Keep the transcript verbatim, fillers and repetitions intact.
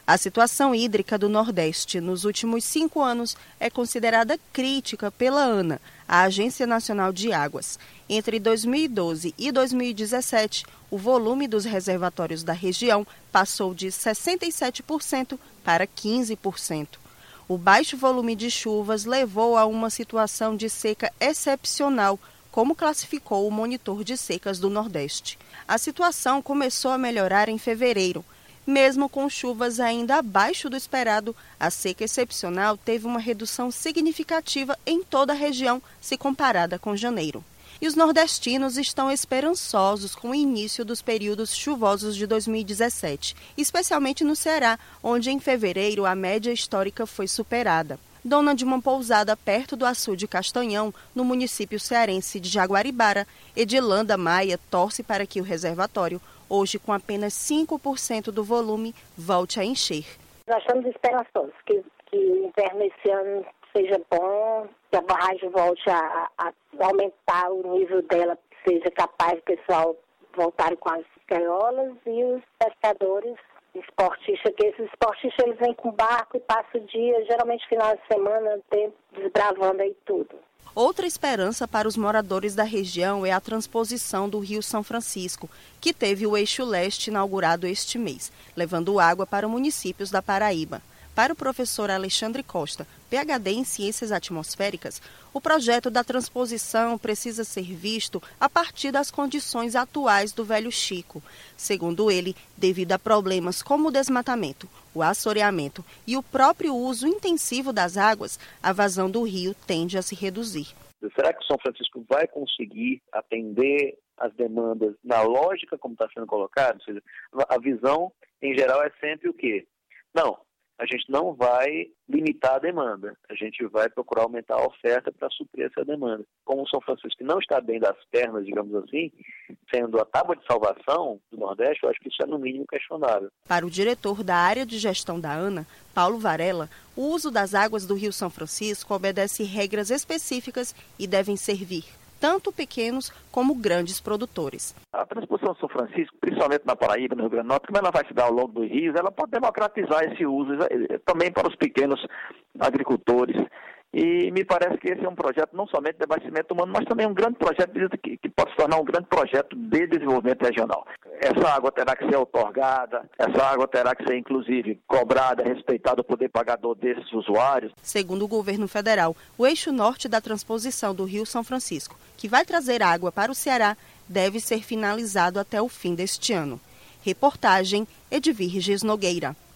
A situação hídrica do Nordeste nos últimos cinco anos é considerada crítica pela ANA, a Agência Nacional de Águas. Entre dois mil e doze e dois mil e dezessete, o volume dos reservatórios da região passou de sessenta e sete por cento para quinze por cento. O baixo volume de chuvas levou a uma situação de seca excepcional, como classificou o monitor de secas do Nordeste. A situação começou a melhorar em fevereiro. Mesmo com chuvas ainda abaixo do esperado, a seca excepcional teve uma redução significativa em toda a região, se comparada com janeiro. E os nordestinos estão esperançosos com o início dos períodos chuvosos de dois mil e dezessete, especialmente no Ceará, onde em fevereiro a média histórica foi superada. Dona de uma pousada perto do açude Castanhão, no município cearense de Jaguaribara, Edilanda Maia torce para que o reservatório, hoje com apenas cinco por cento do volume, volte a encher. Nós estamos esperançosos que, que o inverno esse ano seja bom, que a barragem volte a, a aumentar o nível dela, que seja capaz do pessoal voltar com as gaiolas e os pescadores, esportistas, que esses esportistas eles vêm com barco e passam o dia, geralmente final de semana, desbravando aí tudo. Outra esperança para os moradores da região é a transposição do Rio São Francisco, que teve o eixo leste inaugurado este mês, levando água para municípios da Paraíba. Para o professor Alexandre Costa, P H D em Ciências Atmosféricas, o projeto da transposição precisa ser visto a partir das condições atuais do Velho Chico. Segundo ele, devido a problemas como o desmatamento, o assoreamento e o próprio uso intensivo das águas, a vazão do rio tende a se reduzir. Será que o São Francisco vai conseguir atender as demandas na lógica como está sendo colocado? Ou seja, a visão, em geral, é sempre o quê? Não. A gente não vai limitar a demanda, a gente vai procurar aumentar a oferta para suprir essa demanda. Como o São Francisco não está bem das pernas, digamos assim, sendo a tábua de salvação do Nordeste, eu acho que isso é no mínimo questionável. Para o diretor da área de gestão da ANA, Paulo Varela, o uso das águas do Rio São Francisco obedece regras específicas e devem servir tanto pequenos como grandes produtores. A transposição do São Francisco, principalmente na Paraíba, no Rio Grande do Norte, como ela vai se dar ao longo dos rios, ela pode democratizar esse uso também para os pequenos agricultores. E me parece que esse é um projeto não somente de abastecimento humano, mas também um grande projeto que, que pode se tornar um grande projeto de desenvolvimento regional. Essa água terá que ser outorgada, essa água terá que ser, inclusive, cobrada, respeitada o poder pagador desses usuários. Segundo o governo federal, o eixo norte da transposição do Rio São Francisco, que vai trazer água para o Ceará, deve ser finalizado até o fim deste ano. Reportagem Edvirges Nogueira.